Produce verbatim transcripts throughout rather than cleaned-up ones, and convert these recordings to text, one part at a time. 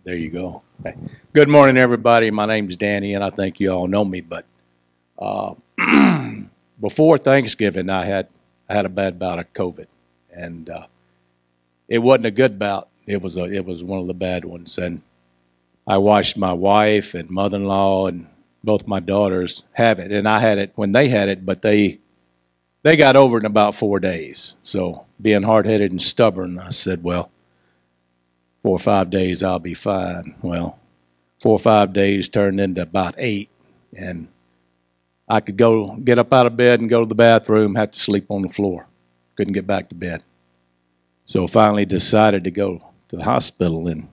There you go. Hey. Good morning, everybody. My name's Danny, and I think you all know me. But uh, before Thanksgiving, I had I had a bad bout of COVID, and uh, it wasn't a good bout. It was a it was one of the bad ones. And I watched my wife and mother-in-law and both my daughters have it, and I had it when they had it, but they they got over it in about four days. So being hard-headed and stubborn, I said, well, four or five days, I'll be fine. Well, four or five days turned into about eight, and I could go get up out of bed and go to the bathroom, have to sleep on the floor. Couldn't get back to bed. So finally decided to go to the hospital and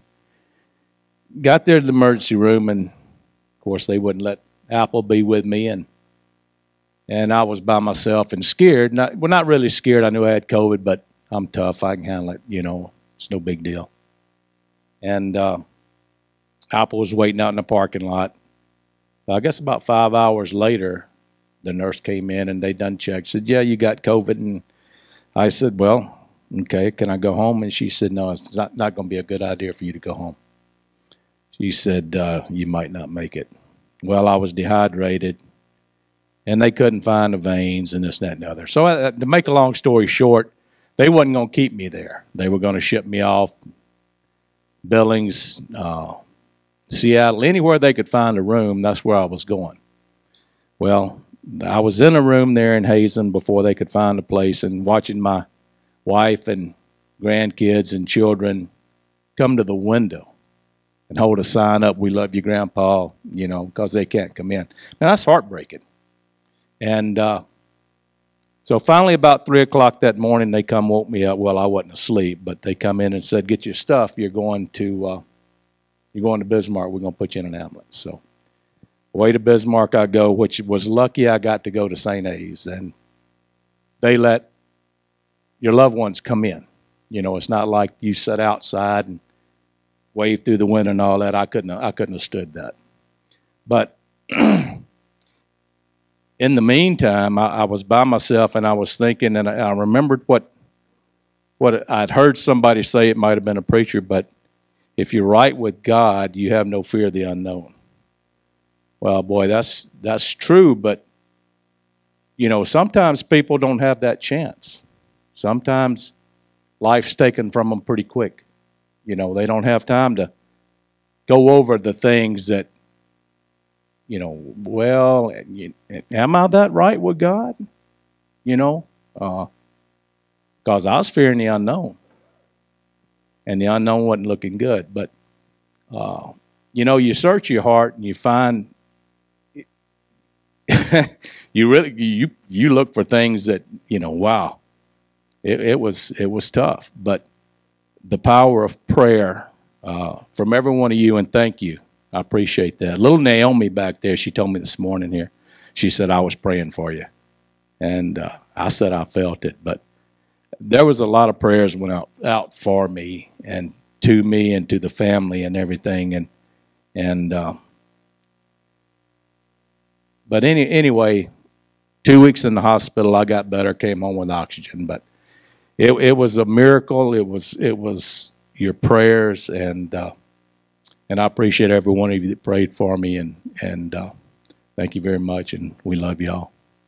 got there to the emergency room, and of course they wouldn't let Apple be with me, and and I was by myself and scared. Not, well, not really scared. I knew I had COVID, but I'm tough. I can handle it. You know, it's no big deal. And uh, Apple was waiting out in the parking lot. I guess about five hours later, the nurse came in and they done checked. Said, yeah, you got COVID. And I said, well, okay, can I go home? And she said, no, it's not, not going to be a good idea for you to go home. She said, uh, you might not make it. Well, I was dehydrated, and they couldn't find the veins and this, that, and the other. So uh, to make a long story short, they wasn't going to keep me there. They were going to ship me off. Billings, uh, Seattle, anywhere they could find a room, that's where I was going. Well, I was in a room there in Hazen before they could find a place, and watching my wife and grandkids and children come to the window and hold a sign up, we love you, Grandpa, you know, because they can't come in. Now, that's heartbreaking. And uh, so finally about three o'clock that morning, they come woke me up. Well, I wasn't asleep, but they come in and said, get your stuff. You're going to uh, you're going to Bismarck. We're going to put you in an ambulance. So away to Bismarck I go, which was lucky I got to go to Saint A's. And they let your loved ones come in. You know, it's not like you sit outside and wave through the window and all that. I couldn't I couldn't have stood that. But in the meantime, I, I was by myself, and I was thinking, and I, I remembered what what I'd heard somebody say. It might have been a preacher, but if you're right with God, you have no fear of the unknown. Well, boy, that's that's true, but you know, sometimes people don't have that chance. Sometimes life's taken from them pretty quick. You know, they don't have time to go over the things that, you know, well, am I that right with God? You know, because uh, I was fearing the unknown. And the unknown wasn't looking good. But, uh, you know, you search your heart and you find, you really, you you look for things that, you know, wow, it, it was it was tough. But the power of prayer uh, from every one of you, and thank you. I appreciate that. Little Naomi back there, she told me this morning here, she said, I was praying for you. And uh, I said I felt it. But there was a lot of prayers went out, out for me and to me and to the family and everything. And and uh, But any anyway, two weeks in the hospital, I got better, came home with oxygen. But it, it was a miracle. It was, it was your prayers, and uh, And I appreciate every one of you that prayed for me, and and uh, thank you very much, and we love y'all.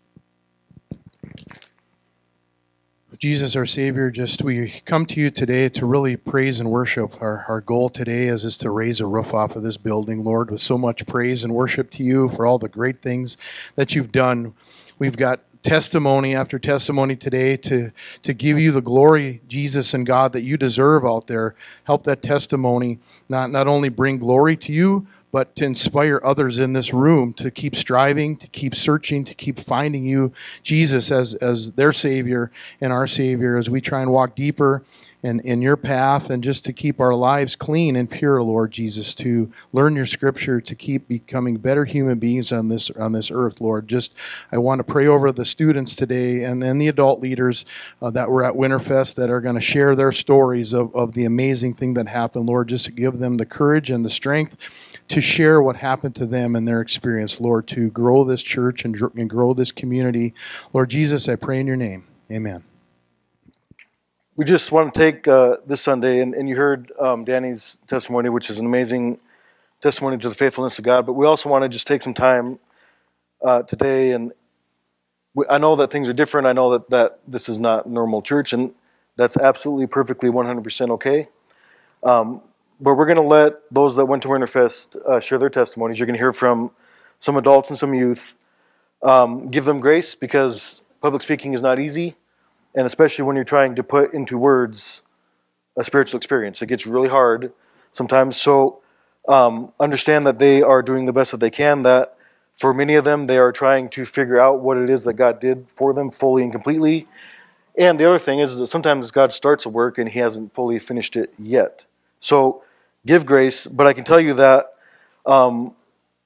Jesus, our Savior, just we come to you today to really praise and worship. Our, our goal today is, is to raise a roof off of this building, Lord, with so much praise and worship to you for all the great things that you've done. We've got testimony after testimony today to, to give you the glory, Jesus and God, that you deserve out there. Help that testimony not, not only bring glory to you, but to inspire others in this room to keep striving, to keep searching, to keep finding you, Jesus, as, as their Savior and our Savior, as we try and walk deeper in, in your path, and just to keep our lives clean and pure, Lord Jesus, to learn your scripture, to keep becoming better human beings on this on this earth, Lord. Just, I want to pray over the students today and then the adult leaders uh, that were at Winterfest that are going to share their stories of, of the amazing thing that happened, Lord, just to give them the courage and the strength to share what happened to them and their experience, Lord, to grow this church and, and grow this community. Lord Jesus, I pray in your name. Amen. we just want to take uh, this Sunday, and, and you heard um, Danny's testimony, which is an amazing testimony to the faithfulness of God, but we also want to just take some time uh, today, and we, I know that things are different. I know that, that this is not normal church, and that's absolutely perfectly one hundred percent okay. Um, but we're going to let those that went to Winterfest uh, share their testimonies. You're going to hear from some adults and some youth. Um, give them grace, because public speaking is not easy, and especially when you're trying to put into words a spiritual experience. It gets really hard sometimes. So um, understand that they are doing the best that they can, that for many of them, they are trying to figure out what it is that God did for them fully and completely. And the other thing is, is that sometimes God starts a work and he hasn't fully finished it yet. So give grace, but I can tell you that um,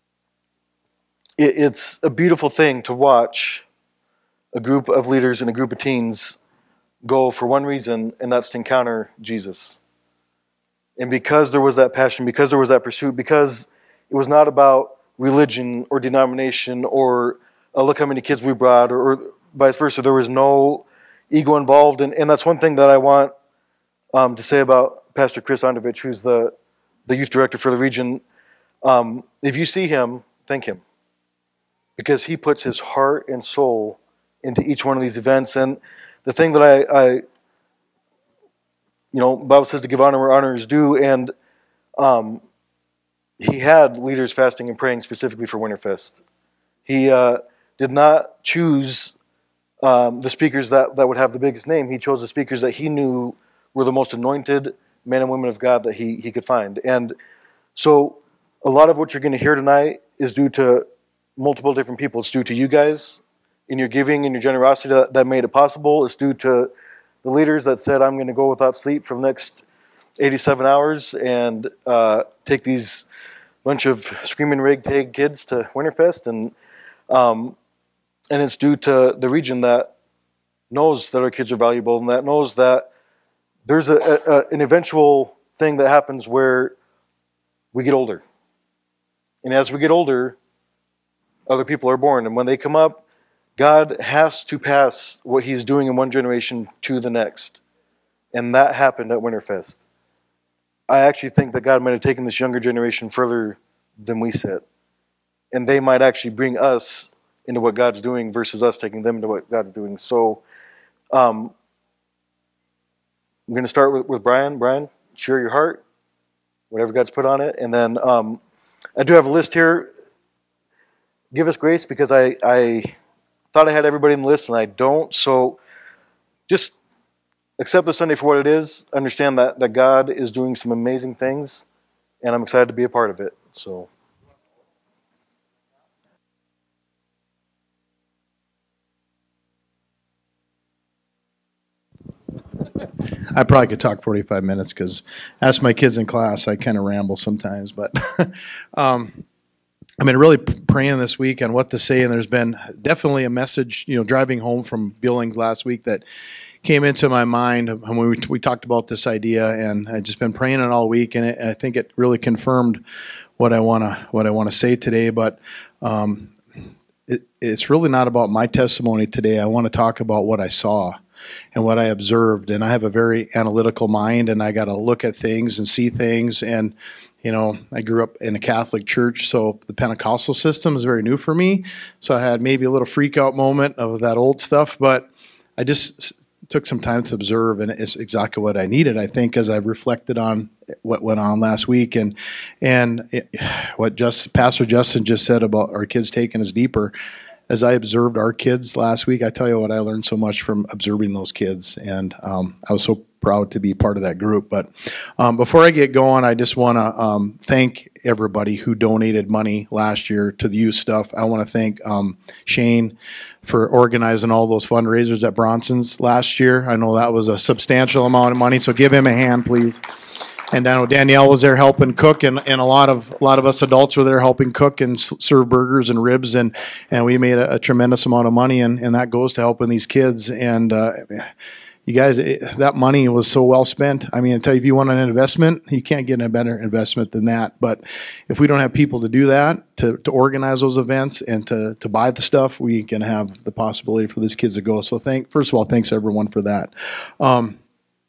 it, it's a beautiful thing to watch a group of leaders and a group of teens go for one reason, and that's to encounter Jesus. And because there was that passion, because there was that pursuit, because it was not about religion or denomination or uh, look how many kids we brought, or, or vice versa. There was no ego involved. And, and that's one thing that I want um, to say about Pastor Chris Androvich, who's the, the youth director for the region. Um, if you see him, thank him. Because he puts his heart and soul into each one of these events. And the thing that I, I you know, Bible says to give honor where honor is due, and um, he had leaders fasting and praying specifically for Winterfest. He uh, did not choose um, the speakers that, that would have the biggest name. He chose the speakers that he knew were the most anointed men and women of God that he, he could find. And so a lot of what you're going to hear tonight is due to multiple different people. It's due to you guys in your giving and your generosity that, that made it possible. It's due to the leaders that said, I'm going to go without sleep for the next eighty-seven hours and uh, take these bunch of screaming ragtag kids to Winterfest. And um, and it's due to the region that knows that our kids are valuable and that knows that there's a, a, an eventual thing that happens where we get older. And as we get older, other people are born. And when they come up, God has to pass what he's doing in one generation to the next. And that happened at Winterfest. I actually think that God might have taken this younger generation further than we said. And they might actually bring us into what God's doing versus us taking them into what God's doing. So um, I'm going to start with, with Brian. Brian, share your heart, whatever God's put on it. And then um, I do have a list here. Give us grace, because I, I thought I had everybody in the list and I don't. So just accept the Sunday for what it is. Understand that, that God is doing some amazing things, and I'm excited to be a part of it. So. I probably could talk forty-five minutes because ask my kids in class, I kind of ramble sometimes. But um, I've been really praying this week on what to say, and there's been definitely a message, you know, driving home from Billings last week that came into my mind when we, we talked about this idea, and I've just been praying it all week, and, it, and I think it really confirmed what I want to what I want to say today. But um, it, it's really not about my testimony today. I want to talk about what I saw and what I observed. And I have a very analytical mind, and I got to look at things and see things. And, you know, I grew up in a Catholic church, so the Pentecostal system is very new for me. So I had maybe a little freak out moment of that old stuff, but I just took some time to observe, and it's exactly what I needed, I think, as I reflected on what went on last week. And and it, what just Pastor Justin just said about our kids taking us deeper. As I observed our kids last week, I tell you what, I learned so much from observing those kids, and um, I was so proud to be part of that group. But um, before I get going, I just want to um, thank everybody who donated money last year to the youth stuff. I want to thank um, Shane for organizing all those fundraisers at Bronson's last year. I know that was a substantial amount of money, so give him a hand, please. And I know Danielle was there helping cook, and, and a lot of a lot of us adults were there helping cook and s- serve burgers and ribs, and, and we made a, a tremendous amount of money, and, and that goes to helping these kids. And uh, you guys, it, that money was so well spent. I mean, I tell you, if you want an investment, you can't get a better investment than that. But if we don't have people to do that, to, to organize those events and to, to buy the stuff, we can have the possibility for these kids to go. So thank, first of all, thanks everyone for that. Um,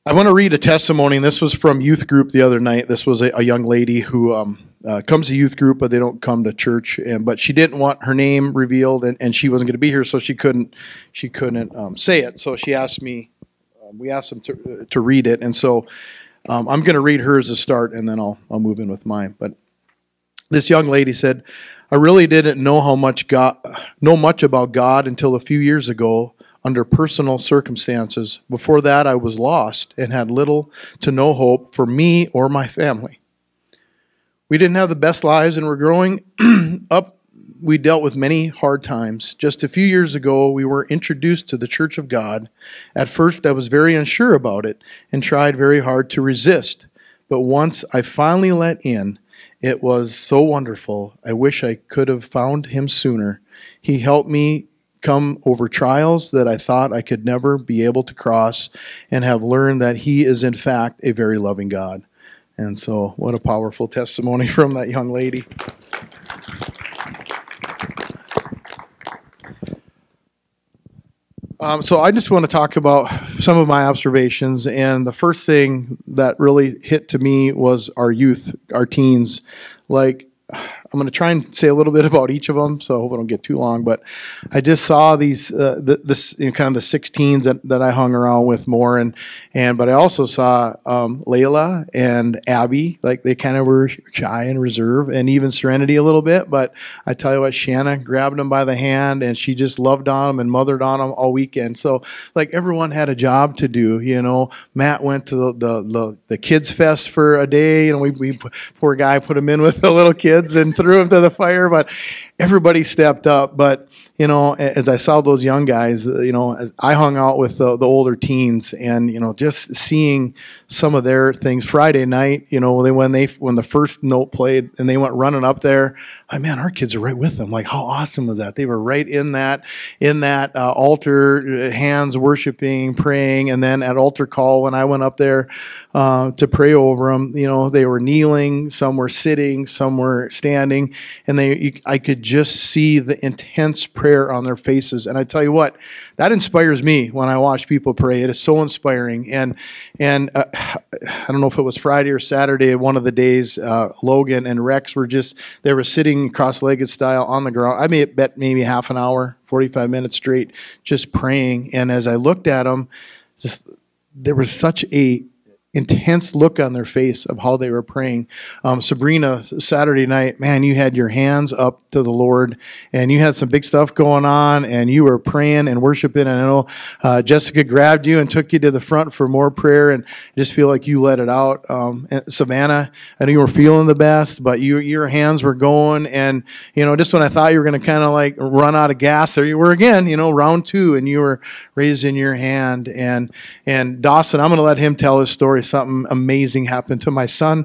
I want to read a testimony, and this was from youth group the other night. This was a, a young lady who um, uh, comes to youth group, but they don't come to church. And but she didn't want her name revealed, and, and she wasn't going to be here, so she couldn't she couldn't um, say it. So she asked me. Um, we asked them to to read it, and so um, I'm going to read hers to start, and then I'll I'll move in with mine. But this young lady said, "I really didn't know how much God know much about God until a few years ago." Under personal circumstances. Before that, I was lost and had little to no hope for me or my family. We didn't have the best lives and were growing up. We dealt with many hard times. Just a few years ago, we were introduced to the Church of God. At first, I was very unsure about it and tried very hard to resist. But once I finally let in, it was so wonderful. I wish I could have found him sooner. He helped me come over trials that I thought I could never be able to cross, and have learned that he is in fact a very loving God. And so what a powerful testimony from that young lady. Um, so I just want to talk about some of my observations, and the first thing that really hit to me was our youth, our teens. Like, I'm going to try and say a little bit about each of them, so I hope I don't get too long. But I just saw these, uh, th- this you know, kind of the sixteens that, that I hung around with more, and and but I also saw um, Layla and Abby, like they kind of were shy and reserved, and even Serenity a little bit. But I tell you what, Shanna grabbed them by the hand, and she just loved on them and mothered on them all weekend. So like everyone had a job to do, you know. Matt went to the the, the, the kids fest for a day, and we, we poor guy put him in with the little kids and threw him to the fire, but everybody stepped up. But you know, as I saw those young guys, you know, I hung out with the, the older teens, and you know, just seeing some of their things. Friday night, you know, they when they when the first note played and they went running up there, oh man, our kids are right with them. Like, how awesome was that? They were right in that in that uh, altar, hands worshiping, praying, and then at altar call when I went up there uh, to pray over them, you know, they were kneeling, some were sitting, some were standing, and they you, I could just see the intense prayer on their faces. And I tell you what, that inspires me when I watch people pray. It is so inspiring. And and uh, I don't know if it was Friday or Saturday, one of the days, uh, Logan and Rex were just, they were sitting cross-legged style on the ground. I may bet maybe half an hour, forty-five minutes straight, just praying. And as I looked at them, just, there was such a intense look on their face of how they were praying. Um, Sabrina, Saturday night, man, you had your hands up to the Lord, and you had some big stuff going on, and you were praying and worshiping. And I know uh, Jessica grabbed you and took you to the front for more prayer, and I just feel like you let it out. Um, Savannah, I know you were feeling the best, but you, your hands were going, and you know, just when I thought you were going to kind of like run out of gas, there you were again, you know, round two, and you were raising your hand. And and Dawson, I'm going to let him tell his story. Something amazing happened to my son.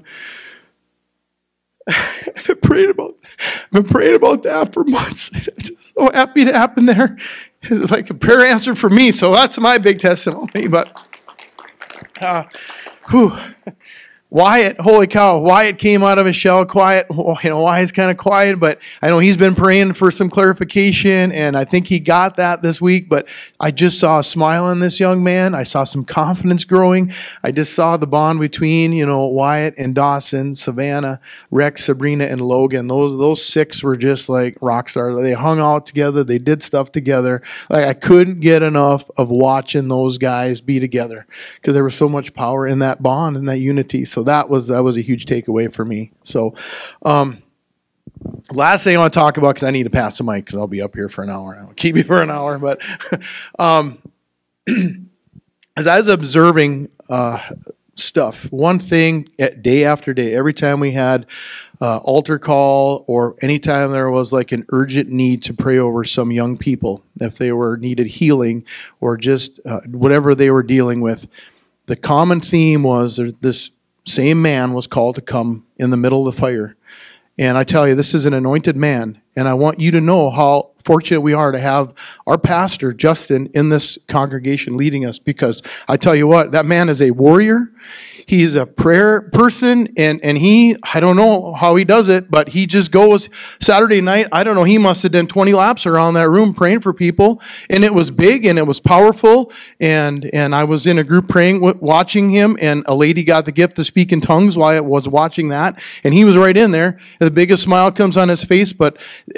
I've been praying about, I've been praying about that for months. I'm just so happy it happened there. It's like a prayer answered for me. So that's my big testimony. But, uh, whew. Wyatt, holy cow, Wyatt came out of his shell quiet. You know, Wyatt's kind of quiet, but I know he's been praying for some clarification, and I think he got that this week. But I just saw a smile in this young man. I saw some confidence growing. I just saw the bond between, you know, Wyatt and Dawson, Savannah, Rex, Sabrina, and Logan. Those those six were just like rock stars. They hung out together. They did stuff together. Like, I couldn't get enough of watching those guys be together because there was so much power in that bond and that unity. So that was that was a huge takeaway for me. So, um, last thing I want to talk about, because I need to pass the mic because I'll be up here for an hour. I'll keep you for an hour. But um, as I was observing uh, stuff, one thing at day after day, every time we had uh, altar call or anytime there was like an urgent need to pray over some young people, if they were needed healing or just uh, whatever they were dealing with, the common theme was this same man was called to come in the middle of the fire. And I tell you, this is an anointed man. And I want you to know how fortunate we are to have our pastor, Justin, in this congregation leading us. Because I tell you what, that man is a warrior. he's a prayer person, and, and he, I don't know how he does it, but he just goes Saturday night. I don't know, he must have done twenty laps around that room praying for people, and it was big and it was powerful. And, and I was in a group praying, watching him, and a lady got the gift to speak in tongues while I was watching that, and he was right in there. And the biggest smile comes on his face, but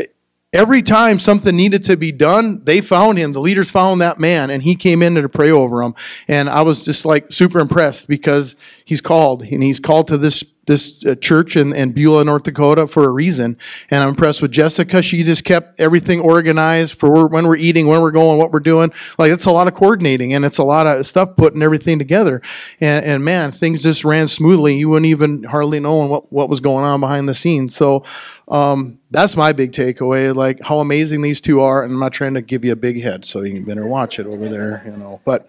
every time something needed to be done, they found him. The leaders found that man, and he came in to pray over him. And I was just like super impressed because he's called, and he's called to this this uh, church in, in Beulah, North Dakota for a reason. And I'm impressed with Jessica. She just kept everything organized for when we're eating, when we're going, what we're doing. Like, it's a lot of coordinating, and it's a lot of stuff putting everything together. And, and man, things just ran smoothly. You wouldn't even hardly know what, what was going on behind the scenes. So um, that's my big takeaway, like how amazing these two are. And I'm not trying to give you a big head, so you can better watch it over there, you know. But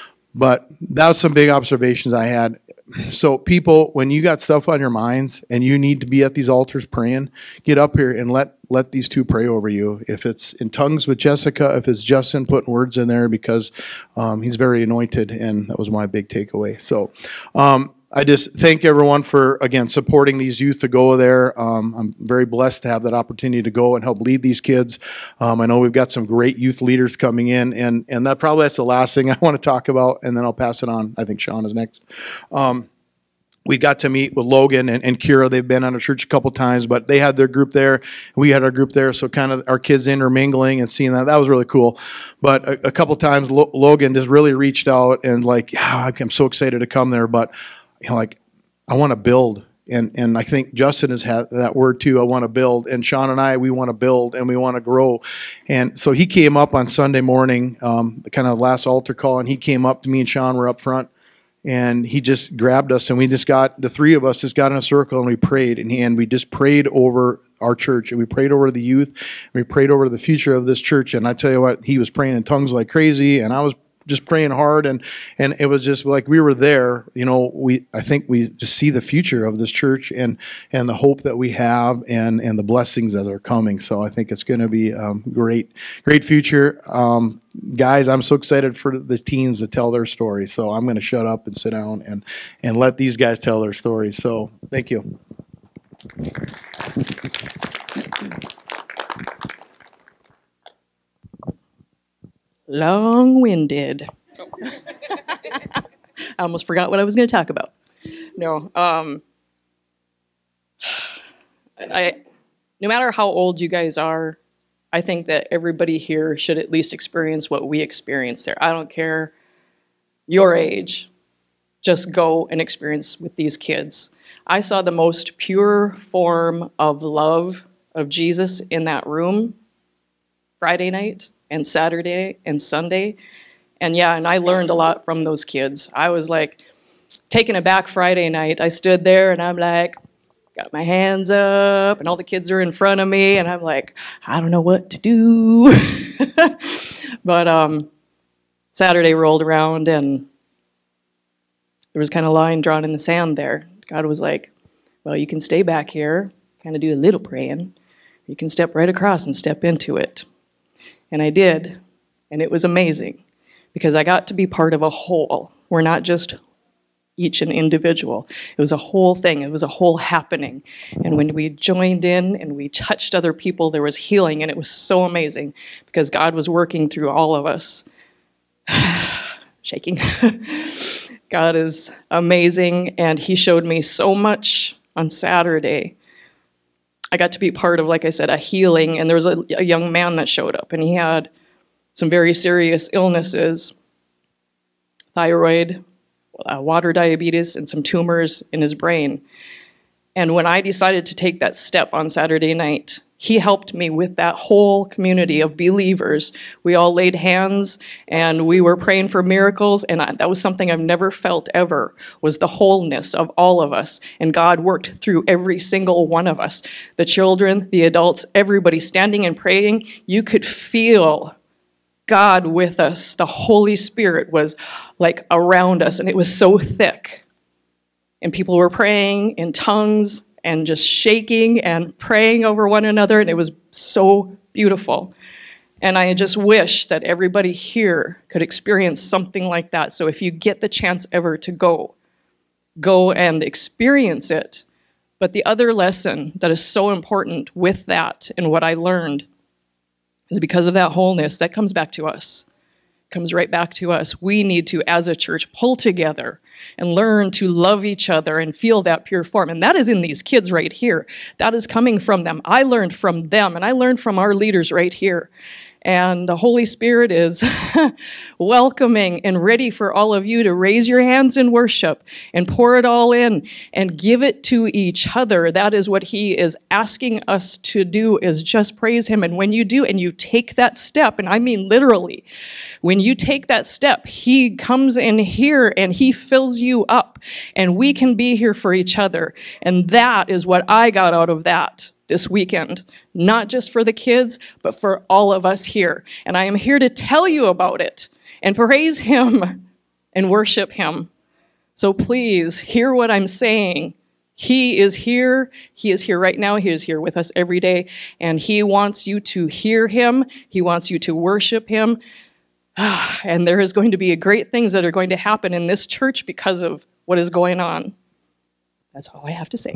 but that was some big observations I had. So people, when you got stuff on your minds and you need to be at these altars praying, get up here and let let these two pray over you. If it's in tongues with Jessica, if it's Justin putting words in there, because um, he's very anointed, and that was my big takeaway. So um, I just thank everyone for, again, supporting these youth to go there. Um, I'm very blessed to have that opportunity to go and help lead these kids. Um, I know we've got some great youth leaders coming in, and, and that probably that's the last thing I want to talk about, and then I'll pass it on. I think Sean is next. Um, we got to meet with Logan and, and Kira. They've been on a church a couple times, but they had their group there. We had our group there, so kind of our kids intermingling and seeing that. That was really cool. But a, a couple times, Lo- Logan just really reached out and like, yeah, I'm so excited to come there, but you know, like, I want to build. And and I think Justin has had that word too, I want to build. And Sean and I, we want to build and we want to grow. And so he came up on Sunday morning, um, kind of last altar call, and he came up to me, and Sean were up front. And he just grabbed us, and we just got, the three of us just got in a circle, and we prayed. And, he, and we just prayed over our church, and we prayed over the youth, and we prayed over the future of this church. And I tell you what, he was praying in tongues like crazy, and I was just praying hard, and and it was just like we were there. You know, we I think we just see the future of this church, and and the hope that we have, and and the blessings that are coming. So I think it's going to be um, great, great future. Um, guys, I'm so excited for the teens to tell their story. So I'm going to shut up and sit down and and let these guys tell their stories. So thank you. Long-winded. I almost forgot what I was going to talk about. No, um, I. No matter how old you guys are, I think that everybody here should at least experience what we experienced there. I don't care your age. Just go and experience with these kids. I saw the most pure form of love of Jesus in that room Friday night and Saturday and Sunday. And yeah, and I learned a lot from those kids. I was like taken aback Friday night. I stood there and I'm like, got my hands up, and all the kids are in front of me, and I'm like, I don't know what to do. But um, Saturday rolled around, and there was kind of a line drawn in the sand there. God was like, well, you can stay back here, kind of do a little praying. You can step right across and step into it. And I did, and it was amazing, because I got to be part of a whole. We're not just each an individual. It was a whole thing. It was a whole happening. And when we joined in and we touched other people, there was healing, and it was so amazing, because God was working through all of us. Shaking. God is amazing, and he showed me so much on Saturday. I got to be part of, like I said, a healing, and there was a, a young man that showed up, and he had some very serious illnesses, thyroid, uh, water diabetes, and some tumors in his brain. And when I decided to take that step on Saturday night, he helped me with that whole community of believers. We all laid hands, and we were praying for miracles, and I, that was something I've never felt ever, was the wholeness of all of us. And God worked through every single one of us. The children, the adults, everybody standing and praying. You could feel God with us. The Holy Spirit was like around us, and it was so thick. And people were praying in tongues and just shaking and praying over one another, and it was so beautiful. And I just wish that everybody here could experience something like that. So if you get the chance ever to go, go and experience it. But the other lesson that is so important with that and what I learned is because of that wholeness, that comes back to us. Comes right back to us. We need to, as a church, pull together and learn to love each other and feel that pure form. And that is in these kids right here. That is coming from them. I learned from them, and I learned from our leaders right here. And the Holy Spirit is welcoming and ready for all of you to raise your hands in worship and pour it all in and give it to each other. That is what he is asking us to do, is just praise him. And when you do, and you take that step, and I mean literally, when you take that step, he comes in here and he fills you up, and we can be here for each other. And that is what I got out of that this weekend, not just for the kids, but for all of us here. And I am here to tell you about it and praise him and worship him. So please hear what I'm saying. He is here. He is here right now. He is here with us every day. And he wants you to hear him. He wants you to worship him. And there is going to be great things that are going to happen in this church because of what is going on. That's all I have to say.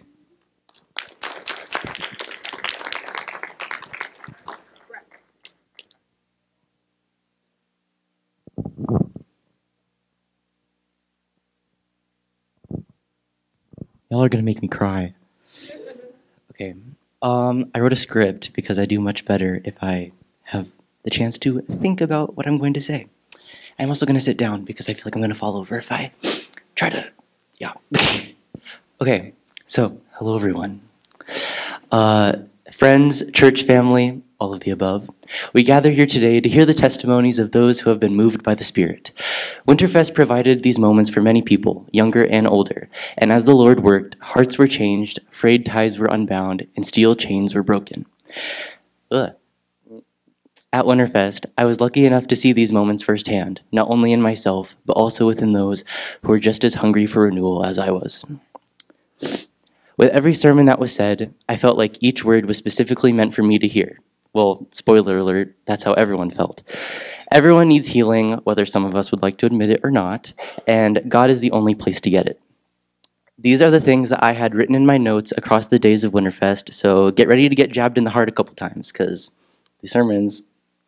Y'all are gonna make me cry. Okay. Um, I wrote a script because I do much better if I have the chance to think about what I'm going to say. I'm also gonna sit down because I feel like I'm gonna fall over if I try to, yeah. Okay, so hello everyone. Uh, friends, church family, all of the above. We gather here today to hear the testimonies of those who have been moved by the Spirit. Winterfest provided these moments for many people, younger and older, and as the Lord worked, hearts were changed, frayed ties were unbound, and steel chains were broken. Ugh. At Winterfest, I was lucky enough to see these moments firsthand, not only in myself, but also within those who were just as hungry for renewal as I was. With every sermon that was said, I felt like each word was specifically meant for me to hear. Well, spoiler alert, that's how everyone felt. Everyone needs healing, whether some of us would like to admit it or not, and God is the only place to get it. These are the things that I had written in my notes across the days of Winterfest, so get ready to get jabbed in the heart a couple times, because these sermons...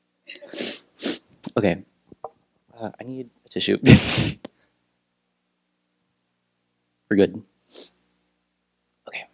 Okay, uh, I need a tissue. We're good. Okay.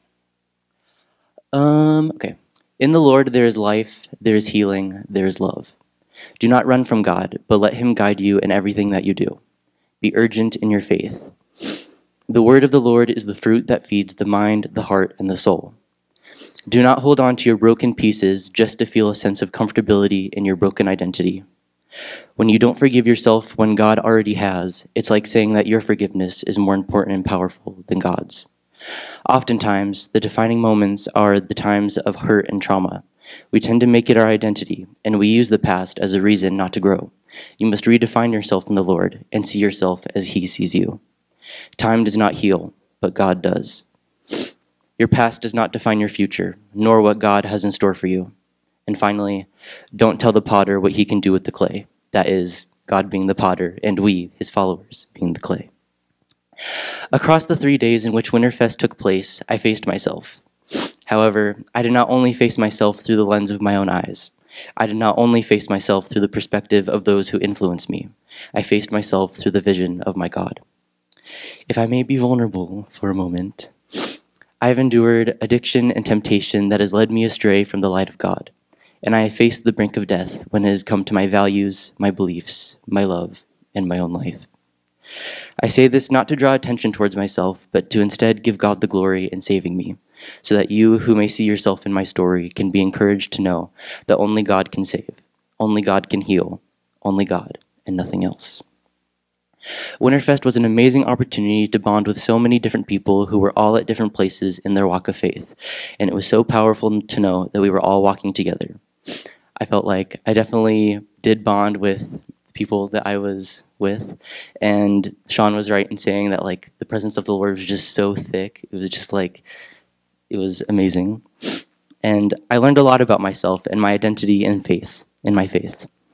Um, okay. In the Lord there is life, there is healing, there is love. Do not run from God, but let him guide you in everything that you do. Be urgent in your faith. The word of the Lord is the fruit that feeds the mind, the heart, and the soul. Do not hold on to your broken pieces just to feel a sense of comfortability in your broken identity. When you don't forgive yourself when God already has, it's like saying that your forgiveness is more important and powerful than God's. Oftentimes, the defining moments are the times of hurt and trauma. We tend to make it our identity, and we use the past as a reason not to grow. You must redefine yourself in the Lord and see yourself as he sees you. Time does not heal, but God does. Your past does not define your future, nor what God has in store for you. And finally, don't tell the potter what he can do with the clay. That is, God being the potter, and we, his followers, being the clay. Across the three days in which Winterfest took place, I faced myself. However, I did not only face myself through the lens of my own eyes. I did not only face myself through the perspective of those who influenced me. I faced myself through the vision of my God. If I may be vulnerable for a moment, I have endured addiction and temptation that has led me astray from the light of God, and I have faced the brink of death when it has come to my values, my beliefs, my love, and my own life. I say this not to draw attention towards myself, but to instead give God the glory in saving me, so that you who may see yourself in my story can be encouraged to know that only God can save, only God can heal, only God, and nothing else. Winterfest was an amazing opportunity to bond with so many different people who were all at different places in their walk of faith, and it was so powerful to know that we were all walking together. I felt like I definitely did bond with people that I was with, and Sean was right in saying that like the presence of the Lord was just so thick. It was just like, it was amazing. And I learned a lot about myself and my identity in faith, in my faith.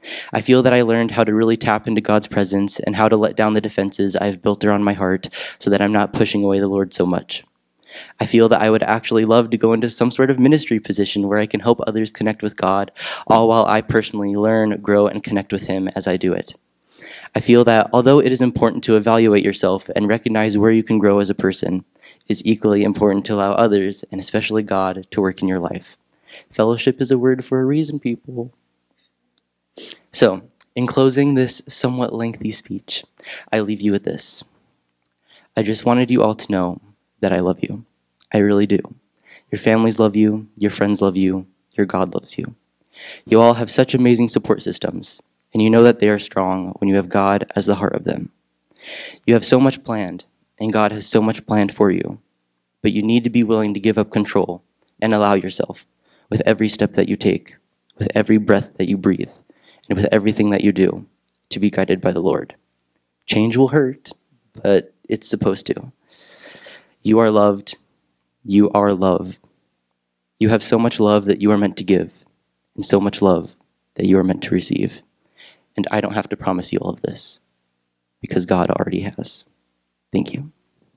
I feel that I learned how to really tap into God's presence and how to let down the defenses I've built around my heart so that I'm not pushing away the Lord so much. I feel that I would actually love to go into some sort of ministry position where I can help others connect with God, all while I personally learn, grow, and connect with Him as I do it. I feel that although it is important to evaluate yourself and recognize where you can grow as a person, it is equally important to allow others, and especially God, to work in your life. Fellowship is a word for a reason, people. So, in closing this somewhat lengthy speech, I leave you with this. I just wanted you all to know that I love you. I really do. Your families love you, your friends love you, your God loves you. You all have such amazing support systems, and you know that they are strong when you have God as the heart of them. You have so much planned, and God has so much planned for you, but you need to be willing to give up control and allow yourself, with every step that you take, with every breath that you breathe, and with everything that you do, to be guided by the Lord. Change will hurt, but it's supposed to. You are loved. You are love. You have so much love that you are meant to give, and so much love that you are meant to receive. And I don't have to promise you all of this, because God already has. Thank you.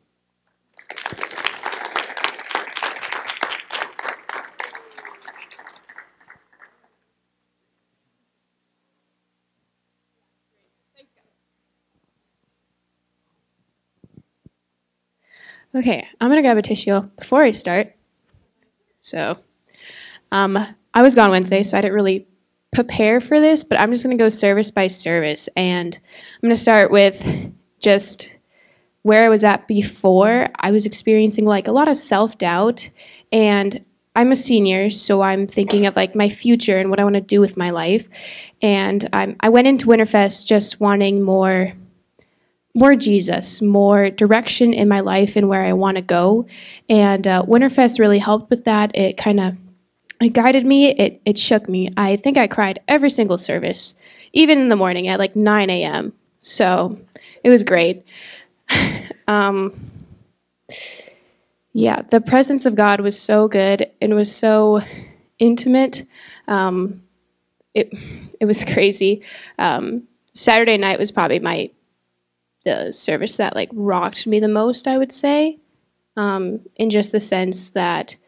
Okay, I'm gonna grab a tissue before I start. So, um, I was gone Wednesday, so I didn't really prepare for this, but I'm just gonna go service by service, and I'm gonna start with just where I was at before. I was experiencing like a lot of self-doubt, and I'm a senior, so I'm thinking of like my future and what I want to do with my life. And I'm, I went into Winterfest just wanting more. more Jesus, more direction in my life and where I want to go. And uh, Winterfest really helped with that. It kind of it guided me. It it shook me. I think I cried every single service, even in the morning at like nine a.m. So it was great. um, yeah, the presence of God was so good and was so intimate. Um, it it was crazy. Um, Saturday night was probably my the service that like rocked me the most, I would say, um, in just the sense that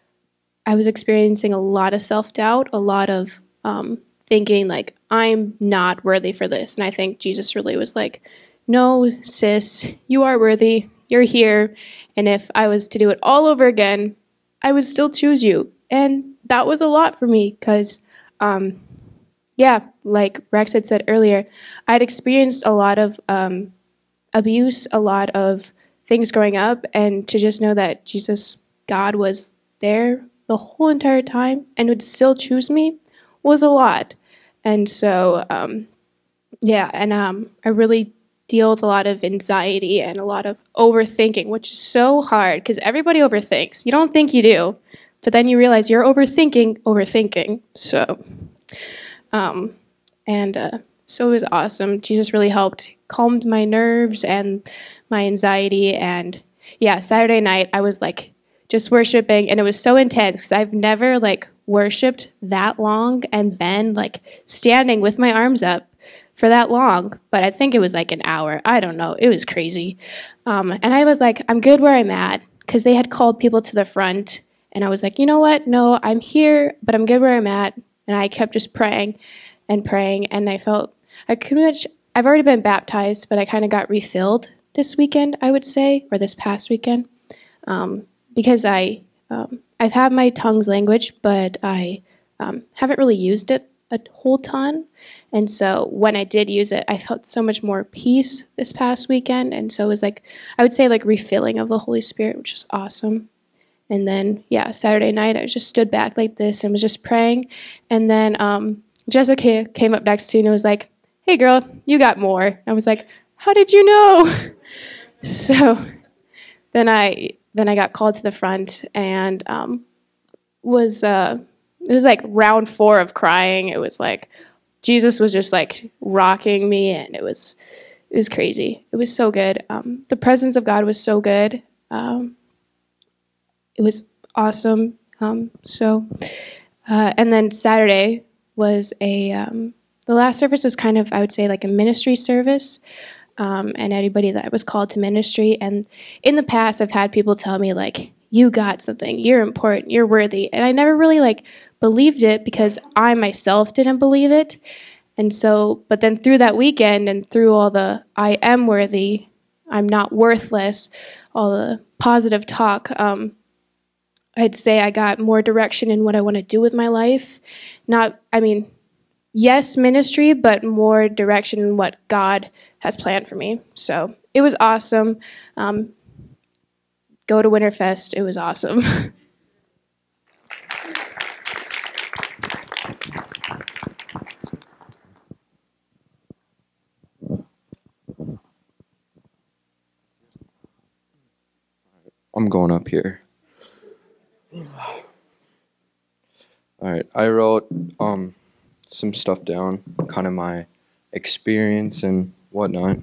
I was experiencing a lot of self-doubt, a lot of um, thinking like, I'm not worthy for this. And I think Jesus really was like, no, sis, you are worthy. You're here. And if I was to do it all over again, I would still choose you. And that was a lot for me because, um, yeah, like Rex had said earlier, I'd experienced a lot of um, abuse, a lot of things growing up, and to just know that Jesus, God, was there the whole entire time and would still choose me was a lot. And so, um, yeah, and um, I really deal with a lot of anxiety and a lot of overthinking, which is so hard because everybody overthinks. You don't think you do, but then you realize you're overthinking, overthinking. So, um, and uh, so it was awesome. Jesus really helped, calmed my nerves and my anxiety. And yeah, Saturday night I was like just worshiping, and it was so intense because I've never like worshiped that long and been like standing with my arms up for that long. But I think it was like an hour. I don't know. It was crazy. Um, and I was like, I'm good where I'm at because they had called people to the front, and I was like, you know what? No, I'm here, but I'm good where I'm at. And I kept just praying and praying, and I felt I pretty much, I've already been baptized, but I kind of got refilled this weekend, I would say, or this past weekend, um, because I, um, I've had my tongues language, but I um, haven't really used it a whole ton. And so when I did use it, I felt so much more peace this past weekend. And so it was like, I would say like refilling of the Holy Spirit, which is awesome. And then, yeah, Saturday night, I just stood back like this and was just praying. And then um, Jessica came up next to me and was like, hey, girl, you got more. I was like, how did you know? So then I then I got called to the front and um, was uh, it was like round four of crying. It was like Jesus was just like rocking me, and it was it was crazy. It was so good. Um, the presence of God was so good. Um, it was awesome. Um, so uh, and then Saturday was a um, the last service was kind of, I would say, like a ministry service, um, and anybody that was called to ministry. And in the past, I've had people tell me, like, you got something, you're important, you're worthy. And I never really, like, believed it because I myself didn't believe it. And so, but then through that weekend and through all the I am worthy, I'm not worthless, all the positive talk, um, I'd say I got more direction in what I want to do with my life. Not, I mean, yes, ministry, but more direction in what God has planned for me. So it was awesome. Um, go to Winterfest. It was awesome. I'm going up here. All right, I wrote um some stuff down, kind of my experience and whatnot.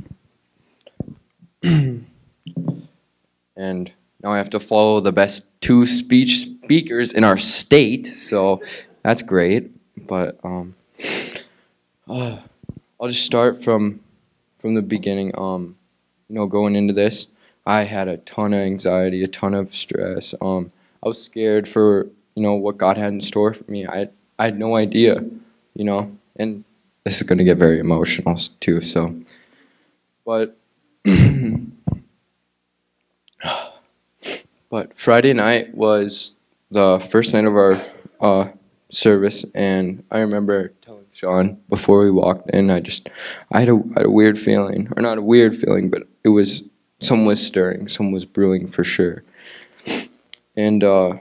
And now I have to follow the best two speech speakers in our state, so that's great. But um, uh, I'll just start from from the beginning. Um, you know, going into this, I had a ton of anxiety, a ton of stress. Um, I was scared for, you know, what God had in store for me. I I had no idea, you know, and this is going to get very emotional too. So, but but Friday night was the first night of our uh, service, and I remember telling Sean before we walked in, I just I had a, I had a weird feeling, or not a weird feeling, but it was. Some was stirring, some was brewing for sure. And, uh,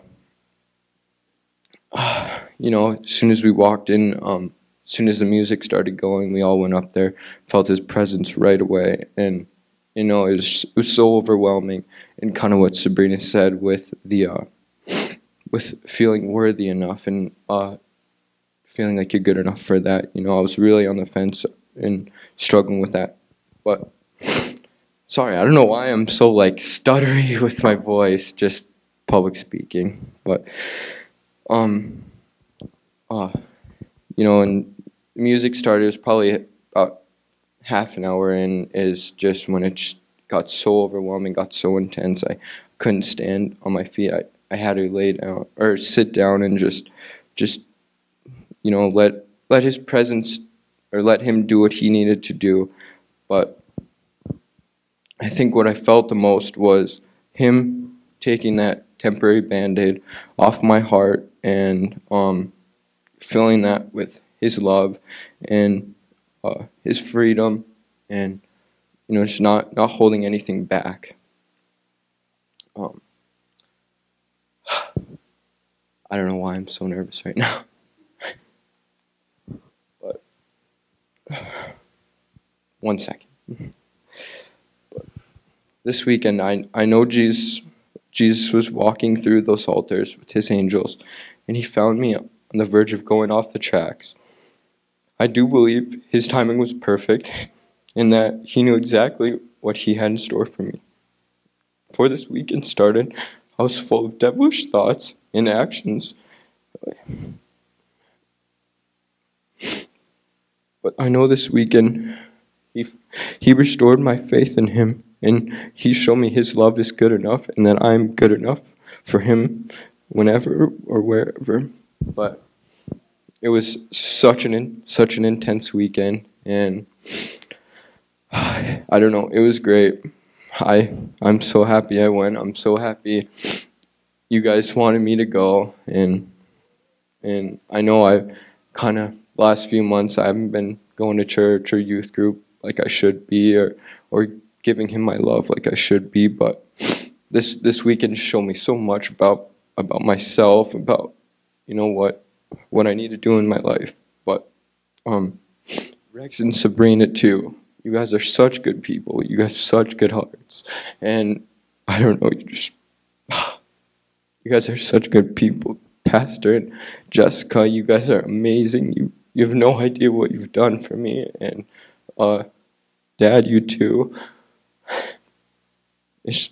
you know, as soon as we walked in, um, as soon as the music started going, we all went up there, felt his presence right away. And, you know, it was, it was so overwhelming. And kind of what Sabrina said with the, uh, with feeling worthy enough and uh, feeling like you're good enough for that. You know, I was really on the fence and struggling with that. But sorry, I don't know why I'm so, like, stuttery with my voice, just public speaking. But, um, uh, you know, and music started, it was probably about half an hour in, is just when it just got so overwhelming, got so intense, I couldn't stand on my feet. I, I had to lay down, or sit down and just, just, you know, let, let his presence, or let him do what he needed to do. But I think what I felt the most was him taking that temporary Band-Aid off my heart and um, filling that with his love and uh, his freedom and, you know, just not, not holding anything back. Um, I don't know why I'm so nervous right now. But one second. This weekend, I, I know Jesus, Jesus was walking through those altars with his angels, and he found me on the verge of going off the tracks. I do believe his timing was perfect, and that he knew exactly what he had in store for me. Before this weekend started, I was full of devilish thoughts and actions. But I know this weekend, he, he restored my faith in him. And he showed me his love is good enough and that I'm good enough for him whenever or wherever. But it was such an in, such an intense weekend, and I don't know, it was great. I I'm so happy I went. I'm so happy you guys wanted me to go, and and I know I kind of last few months I haven't been going to church or youth group like I should be, or or giving him my love like I should be, but this this weekend showed me so much about about myself, about, you know, what what I need to do in my life. But um, Rex and Sabrina too. You guys are such good people. You guys have such good hearts, and I don't know. You just you guys are such good people. Pastor and Jessica, you guys are amazing. You you have no idea what you've done for me, and uh, Dad, you too. It's,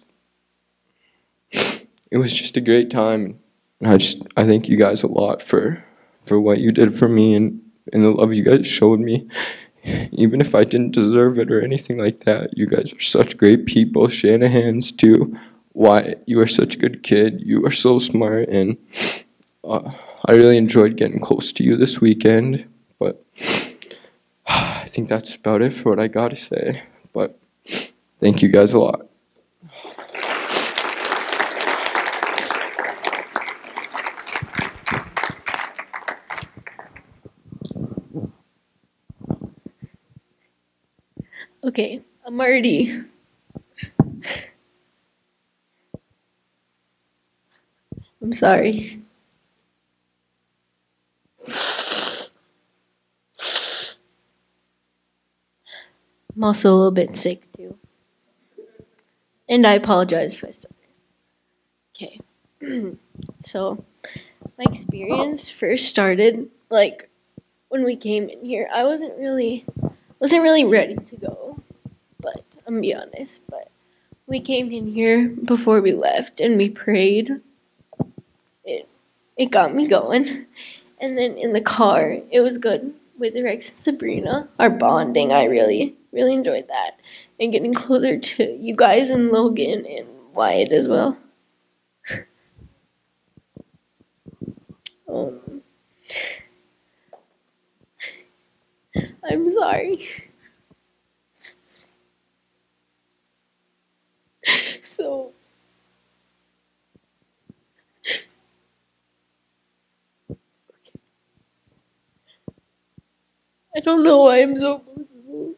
it was just a great time, and I just I thank you guys a lot for for what you did for me, and and the love you guys showed me. Even if I didn't deserve it or anything like that, you guys are such great people. Shanahan's too. Wyatt, you are such a good kid. You are so smart, and uh, I really enjoyed getting close to you this weekend. But I think that's about it for what I got to say. But thank you guys a lot. Okay, I'm already. I'm sorry. I'm also a little bit sick too. And I apologize if I still. Okay. So, my experience first started like when we came in here. I wasn't really wasn't really ready to go, but I'm gonna be honest, but we came in here before we left and we prayed. It it got me going. And then in the car, it was good with Rex and Sabrina. Our bonding, I really, really enjoyed that. And getting closer to you guys and Logan and Wyatt as well. um, I'm sorry. So, I don't know why I'm so emotional.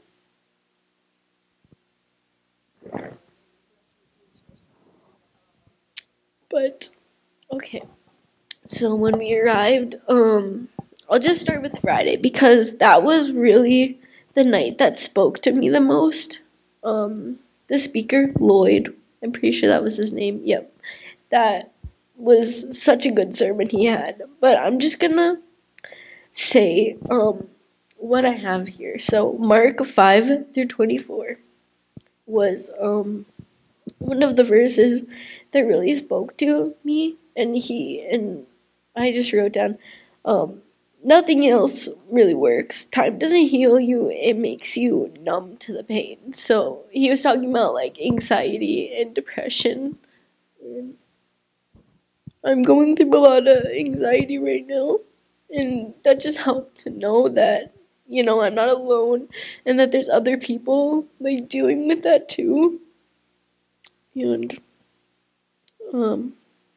But, okay. So when we arrived, um, I'll just start with Friday because that was really the night that spoke to me the most. Um, the speaker, Lloyd, I'm pretty sure that was his name. Yep. That was such a good sermon he had. But I'm just gonna say, um, what I have here. So Mark five through twenty-four was um one of the verses that really spoke to me, and he and I just wrote down, um, nothing else really works. Time doesn't heal you; it makes you numb to the pain. So he was talking about like anxiety and depression. And I'm going through a lot of anxiety right now, and that just helped to know that, you know, I'm not alone and that there's other people like dealing with that too. And um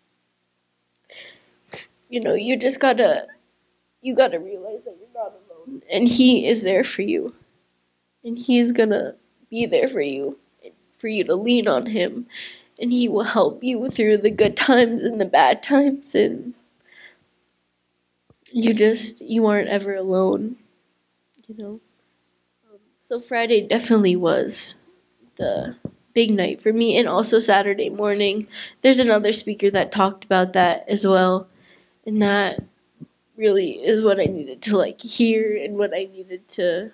you know, you just gotta you gotta realize that you're not alone and he is there for you. And he's gonna be there for you, for you to lean on him, and he will help you through the good times and the bad times, and you just you aren't ever alone, you know. Um, so Friday definitely was the big night for me, and also Saturday morning. There's another speaker that talked about that as well, and that really is what I needed to like hear and what I needed to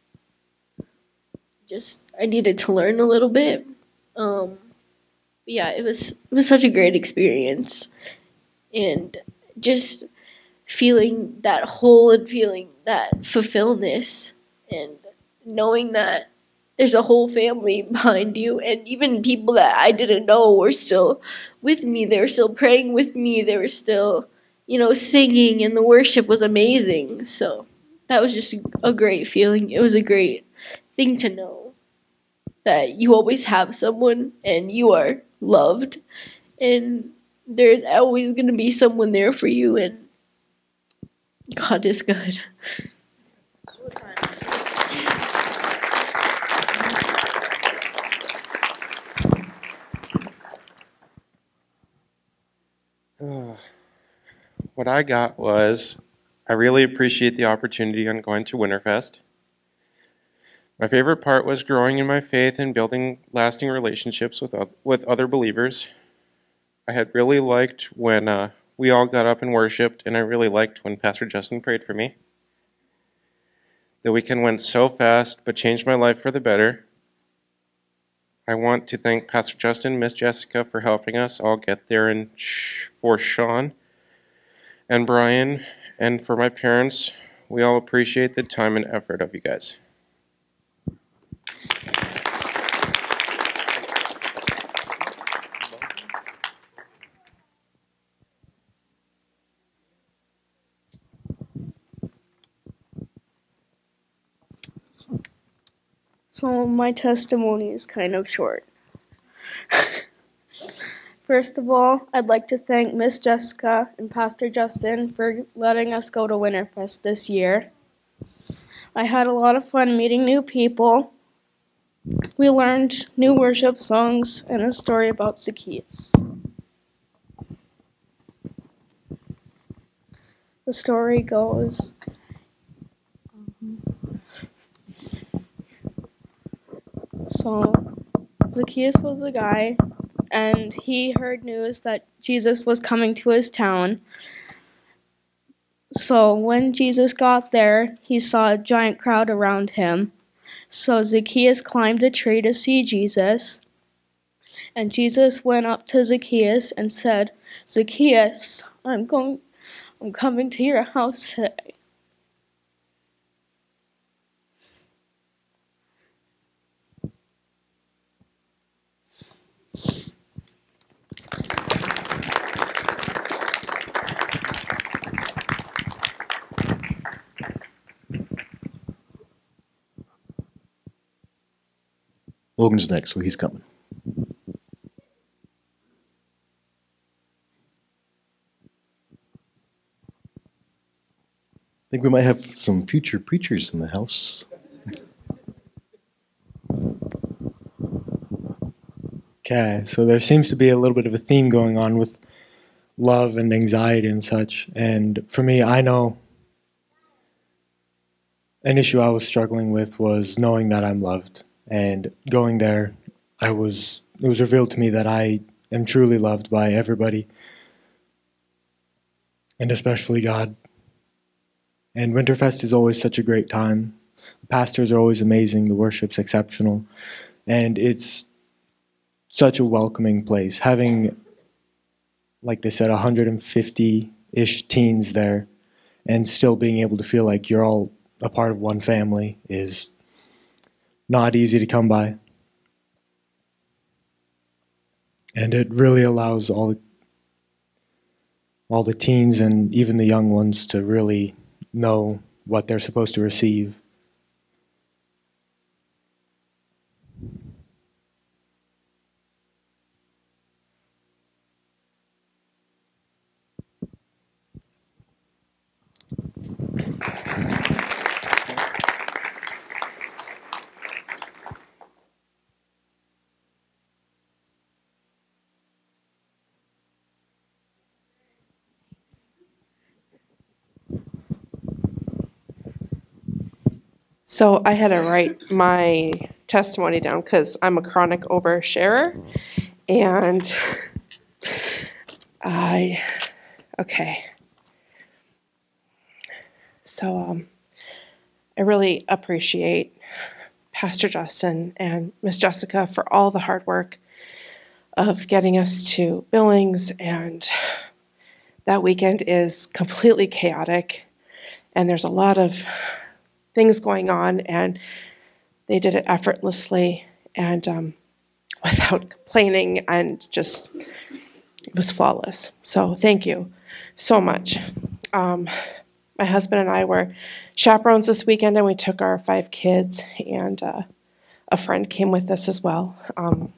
just I needed to learn a little bit. Um, but yeah, it was it was such a great experience, and just feeling that whole and feeling that fulfillness and knowing that there's a whole family behind you, and even people that I didn't know were still with me. They were still praying with me. They were still, you know, singing, and the worship was amazing. So that was just a great feeling. It was a great thing to know that you always have someone and you are loved, and there's always going to be someone there for you, and God is good. What I got was, I really appreciate the opportunity on going to Winterfest. My favorite part was growing in my faith and building lasting relationships with with other believers. I had really liked when uh, we all got up and worshipped, and I really liked when Pastor Justin prayed for me. The weekend went so fast, but changed my life for the better. I want to thank Pastor Justin and Miss Jessica for helping us all get there, and for Sean and Brian, and for my parents We all appreciate the time and effort of you guys. So my testimony is kind of short. First of all, I'd like to thank Miss Jessica and Pastor Justin for letting us go to Winterfest this year. I had a lot of fun meeting new people. We learned new worship songs and a story about Zacchaeus. The story goes, so Zacchaeus was a guy, and he heard news that Jesus was coming to his town. So when Jesus got there, he saw a giant crowd around him. So Zacchaeus climbed a tree to see Jesus. And Jesus went up to Zacchaeus and said, "Zacchaeus, I'm going, I'm coming to your house today." Logan's next, so he's coming. I think we might have some future preachers in the house. Okay, so there seems to be a little bit of a theme going on with love and anxiety and such. And for me, I know an issue I was struggling with was knowing that I'm loved. And going there, I was it was revealed to me that I am truly loved by everybody, and especially God. And Winterfest is always such a great time. The pastors are always amazing, the worship's exceptional, and it's such a welcoming place. Having, like they said, one hundred fifty-ish teens there, and still being able to feel like you're all a part of one family is not easy to come by. And it really allows all the, all the teens and even the young ones to really know what they're supposed to receive. So I had to write my testimony down because I'm a chronic oversharer. And I, okay. So um, I really appreciate Pastor Justin and Miss Jessica for all the hard work of getting us to Billings. And that weekend is completely chaotic. And there's a lot of things going on, and they did it effortlessly and um, without complaining, and just it was flawless. So thank you so much. Um, my husband and I were chaperones this weekend, and we took our five kids, and uh, a friend came with us as well. Um,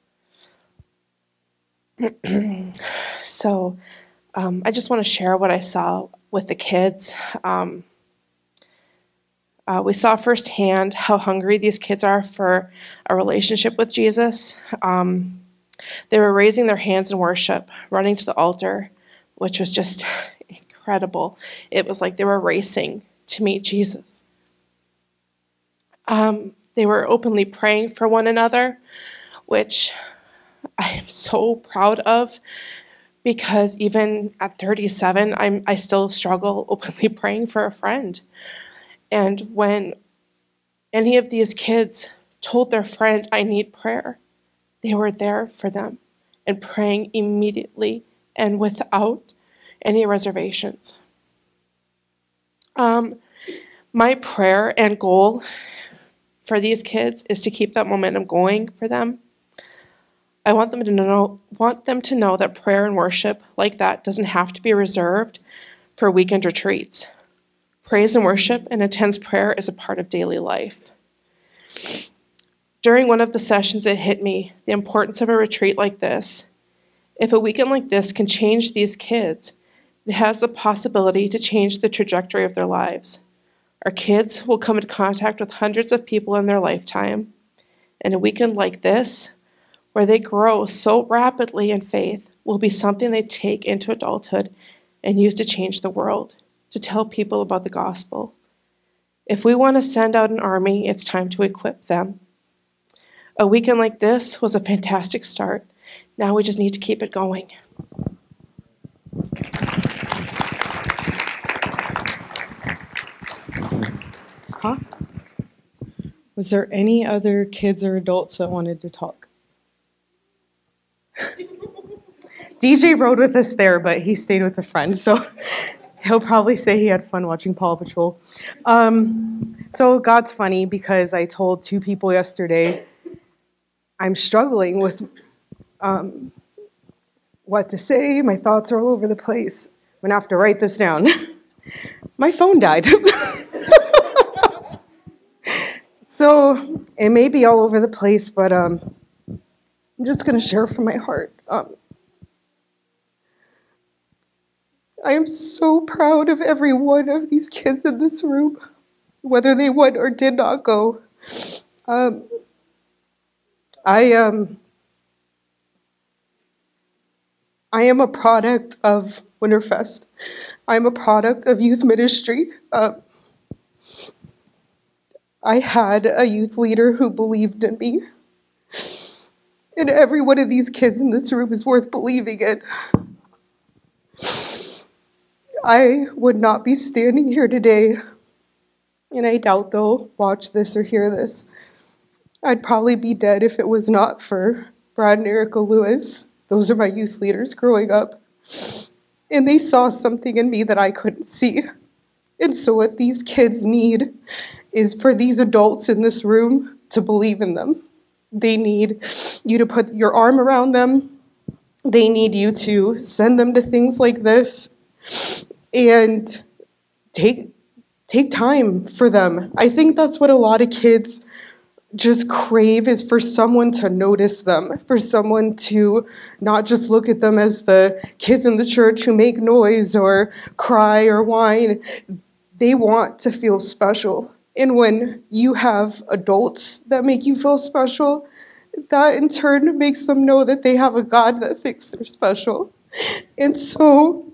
so um, I just want to share what I saw with the kids. Um, Uh, we saw firsthand how hungry these kids are for a relationship with Jesus. Um, they were raising their hands in worship, running to the altar, which was just incredible. It was like they were racing to meet Jesus. Um, they were openly praying for one another, which I am so proud of, because even at thirty-seven, I'm, I still struggle openly praying for a friend. And when any of these kids told their friend, "I need prayer," they were there for them and praying immediately and without any reservations. Um, My prayer and goal for these kids is to keep that momentum going for them. I want them to know want them to know that prayer and worship like that doesn't have to be reserved for weekend retreats. Praise and worship and intense prayer is a part of daily life. During one of the sessions, it hit me the importance of a retreat like this. If a weekend like this can change these kids, it has the possibility to change the trajectory of their lives. Our kids will come into contact with hundreds of people in their lifetime. And a weekend like this, where they grow so rapidly in faith, will be something they take into adulthood and use to change the world, to tell people about the gospel. If we want to send out an army, it's time to equip them. A weekend like this was a fantastic start. Now we just need to keep it going. Huh? Was there any other kids or adults that wanted to talk? D J rode with us there, but he stayed with a friend, so he'll probably say he had fun watching Paw Patrol. Um, so God's funny because I told two people yesterday I'm struggling with um, what to say. My thoughts are all over the place. I'm going to have to write this down. My phone died. So it may be all over the place, but um, I'm just going to share from my heart. Um, I am so proud of every one of these kids in this room, whether they went or did not go. Um, I um, I am a product of Winterfest. I'm a product of youth ministry. Uh, I had a youth leader who believed in me. And every one of these kids in this room is worth believing in. I would not be standing here today, and I doubt they'll watch this or hear this. I'd probably be dead if it was not for Brad and Erica Lewis. Those are my youth leaders growing up. And they saw something in me that I couldn't see. And so what these kids need is for these adults in this room to believe in them. They need you to put your arm around them. They need you to send them to things like this and take take time for them. I think that's what a lot of kids just crave, is for someone to notice them, for someone to not just look at them as the kids in the church who make noise or cry or whine. They want to feel special. And when you have adults that make you feel special, that in turn makes them know that they have a God that thinks they're special. And so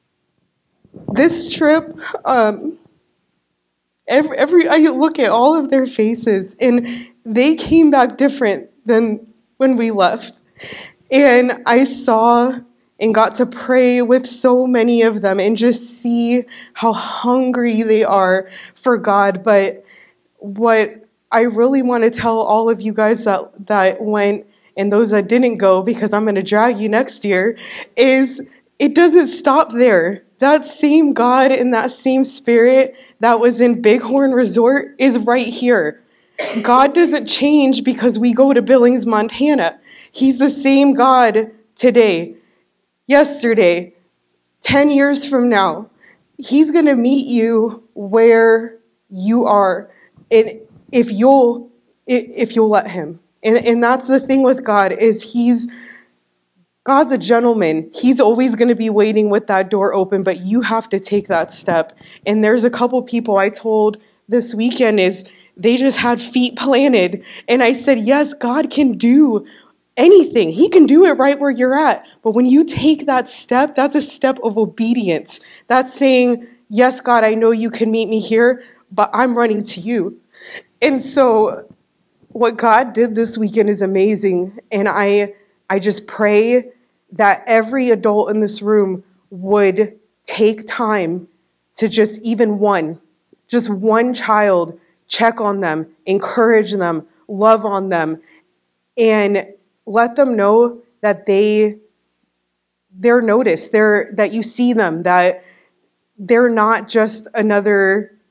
this trip, um, every, every I look at all of their faces, and they came back different than when we left. And I saw and got to pray with so many of them and just see how hungry they are for God. But what I really want to tell all of you guys that, that went, and those that didn't go, because I'm going to drag you next year, is it doesn't stop there. That same God and that same spirit that was in Bighorn Resort is right here. God doesn't change because we go to Billings, Montana. He's the same God today, yesterday, ten years from now. He's going to meet you where you are, and if you'll if you'll let him. And, and that's the thing with God, is he's God's a gentleman. He's always going to be waiting with that door open, but you have to take that step. And there's a couple people I told this weekend is they just had feet planted. And I said, yes, God can do anything. He can do it right where you're at. But when you take that step, that's a step of obedience. That's saying, yes, God, I know you can meet me here, but I'm running to you. And so what God did this weekend is amazing. And I I just pray that every adult in this room would take time to just even one, just one child, check on them, encourage them, love on them, and let them know that they, they're noticed, they're, that you see them, that they're not just another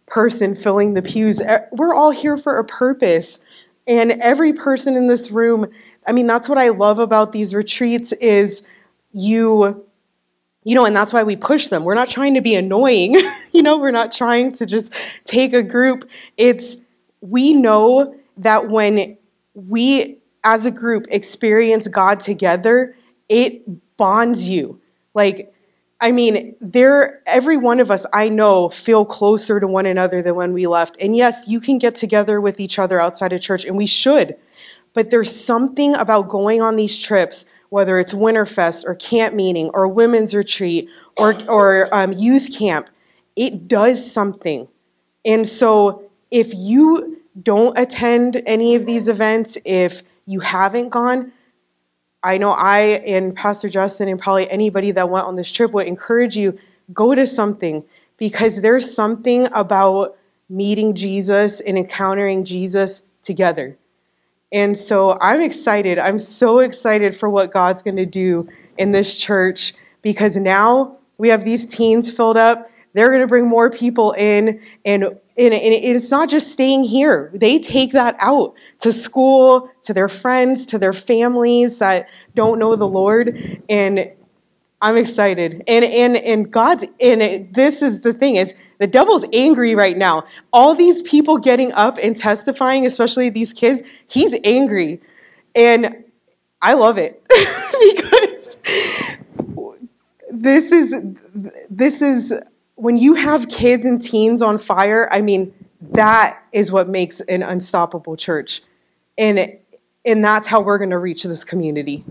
person filling the pews. We're all here for a purpose. And every person in this room, I mean, that's what I love about these retreats is you, you know, and that's why we push them. We're not trying to be annoying. You know, we're not trying to just take a group. It's, we know that when we as a group experience God together, it bonds you. Like, I mean, there, every one of us I know feel closer to one another than when we left. And yes, you can get together with each other outside of church, and we should. But there's something about going on these trips, whether it's Winterfest or camp meeting or women's retreat or, or um, youth camp, it does something. And so if you don't attend any of these events, if you haven't gone, I know I and Pastor Justin and probably anybody that went on this trip would encourage you, go to something, because there's something about meeting Jesus and encountering Jesus together. And so I'm excited. I'm so excited for what God's going to do in this church, because now we have these teens filled up. They're going to bring more people in, and, and, and it's not just staying here. They take that out to school, to their friends, to their families that don't know the Lord, and I'm excited. And and and God's, and it, this is the thing, is the devil's angry right now. All these people getting up and testifying, especially these kids, he's angry. And I love it because this is this is when you have kids and teens on fire, I mean, that is what makes an unstoppable church. And, and that's how we're going to reach this community.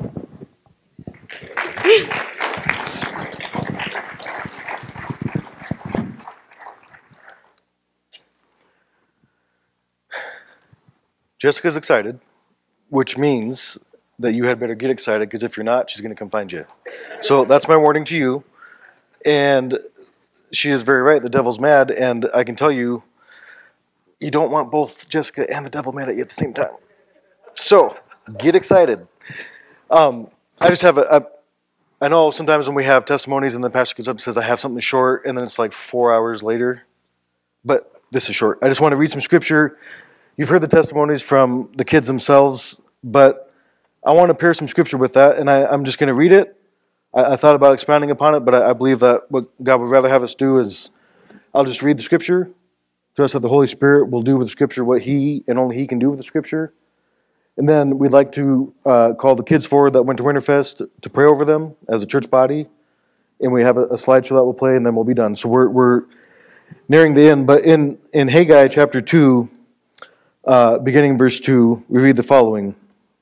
Jessica's excited, which means that you had better get excited, because if you're not, she's going to come find you. So that's my warning to you. And she is very right. The devil's mad, and I can tell you, you don't want both Jessica and the devil mad at you at the same time. So, get excited. Um, I just have a, a, I know sometimes when we have testimonies and the pastor gets up and says, I have something short, and then it's like four hours later. But this is short. I just want to read some scripture. You've heard the testimonies from the kids themselves, but I want to pair some scripture with that, and I, I'm just going to read it. I thought about expounding upon it, but I believe that what God would rather have us do is, I'll just read the Scripture, trust that the Holy Spirit will do with the Scripture what He and only He can do with the Scripture. And then we'd like to uh, call the kids forward that went to Winterfest to pray over them as a church body. And we have a, a slideshow that we'll play, and then we'll be done. So we're we're nearing the end. But in, in Haggai chapter two, uh, beginning verse two, we read the following.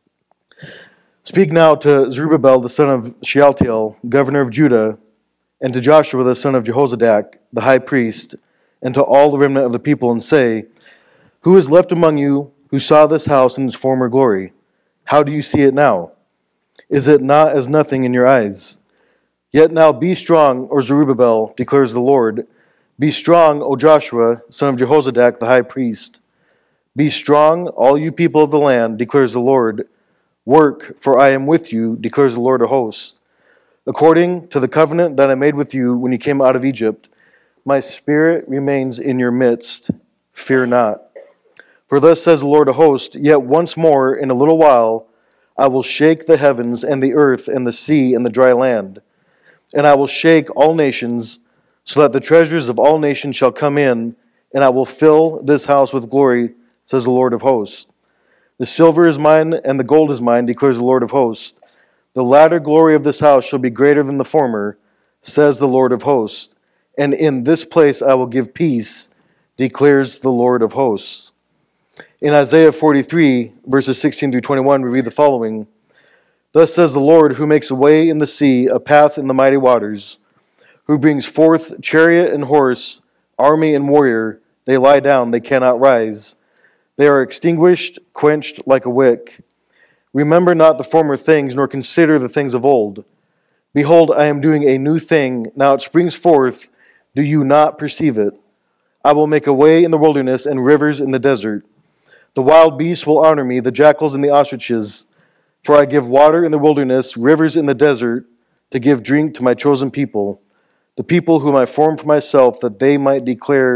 Speak now to Zerubbabel the son of Shealtiel, governor of Judah, and to Joshua the son of Jehozadak, the high priest, and to all the remnant of the people, and say, Who is left among you who saw this house in its former glory? How do you see it now? Is it not as nothing in your eyes? Yet now be strong, O Zerubbabel, declares the Lord. Be strong, O Joshua, son of Jehozadak, the high priest. Be strong, all you people of the land, declares the Lord. Work, for I am with you, declares the Lord of hosts. According to the covenant that I made with you when you came out of Egypt, my spirit remains in your midst. Fear not. For thus says the Lord of hosts, yet once more in a little while I will shake the heavens and the earth and the sea and the dry land. And I will shake all nations, so that the treasures of all nations shall come in, and I will fill this house with glory, says the Lord of hosts. The silver is mine, and the gold is mine, declares the Lord of hosts. The latter glory of this house shall be greater than the former, says the Lord of hosts. And in this place I will give peace, declares the Lord of hosts. In Isaiah forty-three, verses sixteen through twenty-one, we read the following. Thus says the Lord, who makes a way in the sea, a path in the mighty waters, who brings forth chariot and horse, army and warrior. They lie down, they cannot rise. They are extinguished, quenched like a wick. Remember not the former things, nor consider the things of old. Behold, I am doing a new thing. Now it springs forth. Do you not perceive it? I will make a way in the wilderness and rivers in the desert. The wild beasts will honor me, the jackals and the ostriches. For I give water in the wilderness, rivers in the desert, to give drink to my chosen people, the people whom I formed for myself, that they might declare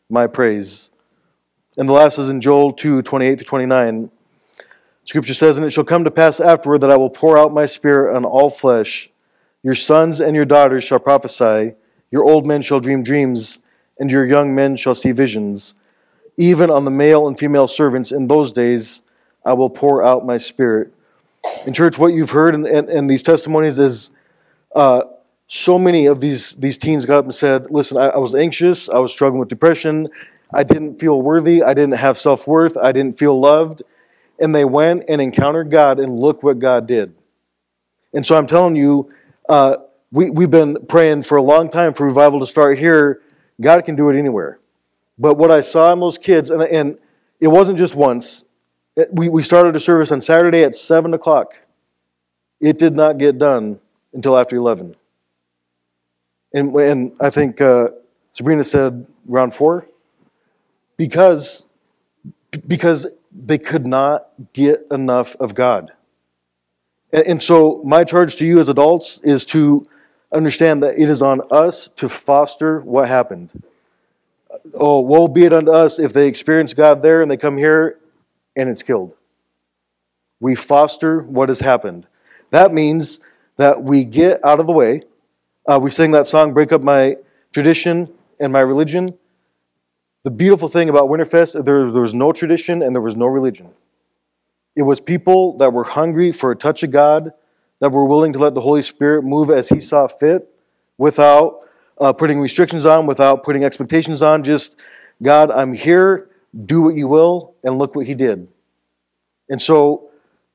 my praise. And the last is in Joel two, twenty-eight to twenty-nine. Scripture says, and it shall come to pass afterward that I will pour out my spirit on all flesh. Your sons and your daughters shall prophesy. Your old men shall dream dreams, and your young men shall see visions. Even on the male and female servants in those days I will pour out my spirit. In church, what you've heard in, in, in these testimonies is uh, so many of these, these teens got up and said, listen, I, I was anxious, I was struggling with depression, I didn't feel worthy, I didn't have self-worth, I didn't feel loved. And they went and encountered God, and look what God did. And so I'm telling you, uh, we, we've been praying for a long time for revival to start here. God can do it anywhere. But what I saw in those kids, and, and it wasn't just once. It, we, we started a service on Saturday at seven o'clock. It did not get done until after eleven. And, and I think uh, Sabrina said around four. Because, because they could not get enough of God. And, and so my charge to you as adults is to understand that it is on us to foster what happened. Oh, woe be it unto us if they experience God there and they come here and it's killed. We foster what has happened. That means that we get out of the way. Uh, we sing that song, Break Up My Tradition and My Religion. The beautiful thing about Winterfest, there, there was no tradition and there was no religion. It was people that were hungry for a touch of God, that were willing to let the Holy Spirit move as He saw fit, without uh, putting restrictions on, without putting expectations on. Just, God, I'm here, do what you will, and look what He did. And so,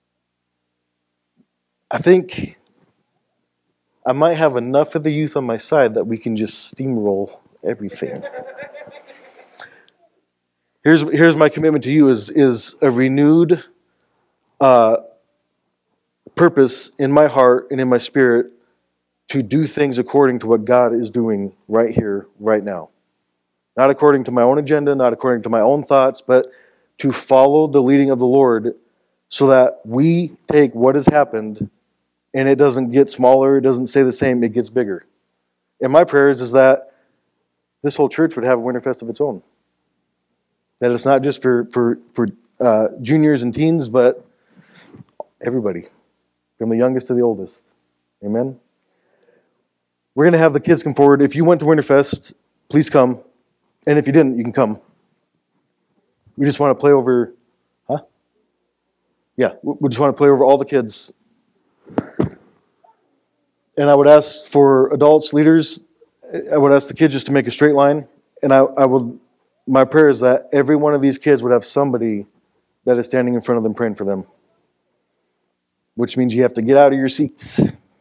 I think I might have enough of the youth on my side that we can just steamroll everything. Here's, here's my commitment to you is, is a renewed uh, purpose in my heart and in my spirit to do things according to what God is doing right here, right now. Not according to my own agenda, not according to my own thoughts, but to follow the leading of the Lord so that we take what has happened and it doesn't get smaller, it doesn't stay the same, it gets bigger. And my prayer is, is that this whole church would have a Winterfest of its own. That it's not just for, for, for uh, juniors and teens, but everybody, from the youngest to the oldest. Amen? We're going to have the kids come forward. If you went to Winterfest, please come. And if you didn't, you can come. We just want to play over, huh? Yeah, we just want to play over all the kids. And I would ask for adults, leaders, I would ask the kids just to make a straight line. And I, I would... My prayer is that every one of these kids would have somebody that is standing in front of them praying for them. Which means you have to get out of your seats.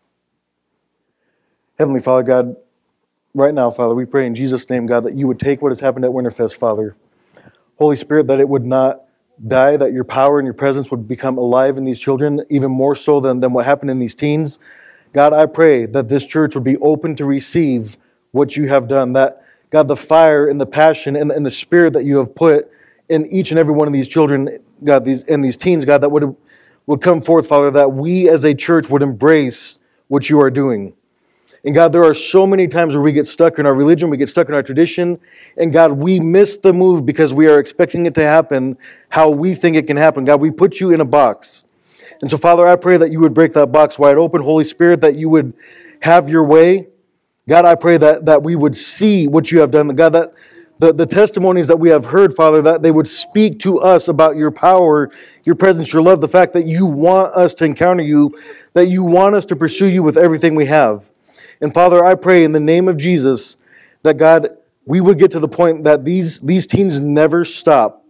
Heavenly Father, God, right now, Father, we pray in Jesus' name, God, that you would take what has happened at Winterfest, Father. Holy Spirit, that it would not die, that your power and your presence would become alive in these children, even more so than, than what happened in these teens. God, I pray that this church would be open to receive what you have done, that God, the fire and the passion and, and the spirit that you have put in each and every one of these children, God, these and these teens, God, that would, would come forth, Father, that we as a church would embrace what you are doing. And God, there are so many times where we get stuck in our religion, we get stuck in our tradition, and God, we miss the move because we are expecting it to happen how we think it can happen. God, we put you in a box. And so, Father, I pray that you would break that box wide open, Holy Spirit, that you would have your way. God, I pray that, that we would see what you have done. God, that the, the testimonies that we have heard, Father, that they would speak to us about your power, your presence, your love, the fact that you want us to encounter you, that you want us to pursue you with everything we have. And Father, I pray in the name of Jesus that, God, we would get to the point that these, these teens never stop.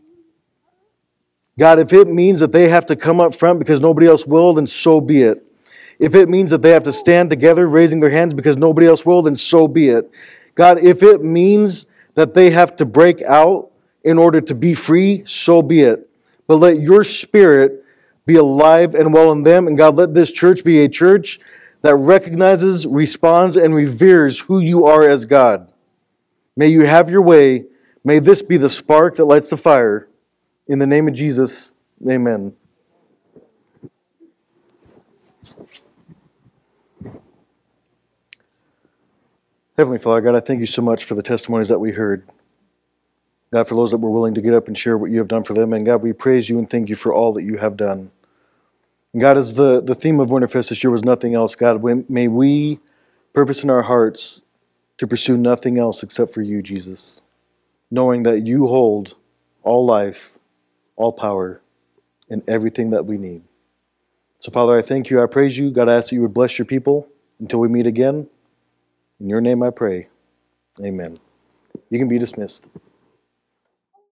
God, if it means that they have to come up front because nobody else will, then so be it. If it means that they have to stand together raising their hands because nobody else will, then so be it. God, if it means that they have to break out in order to be free, so be it. But let your spirit be alive and well in them. And God, let this church be a church that recognizes, responds, and reveres who you are as God. May you have your way. May this be the spark that lights the fire. In the name of Jesus, amen. Heavenly Father, God, I thank you so much for the testimonies that we heard. God, for those that were willing to get up and share what you have done for them. And God, we praise you and thank you for all that you have done. And God, as the, the theme of Winterfest this year was nothing else, God, may we purpose in our hearts to pursue nothing else except for you, Jesus, knowing that you hold all life, all power, and everything that we need. So, Father, I thank you. I praise you. God, I ask that you would bless your people until we meet again. In your name I pray. Amen. You can be dismissed.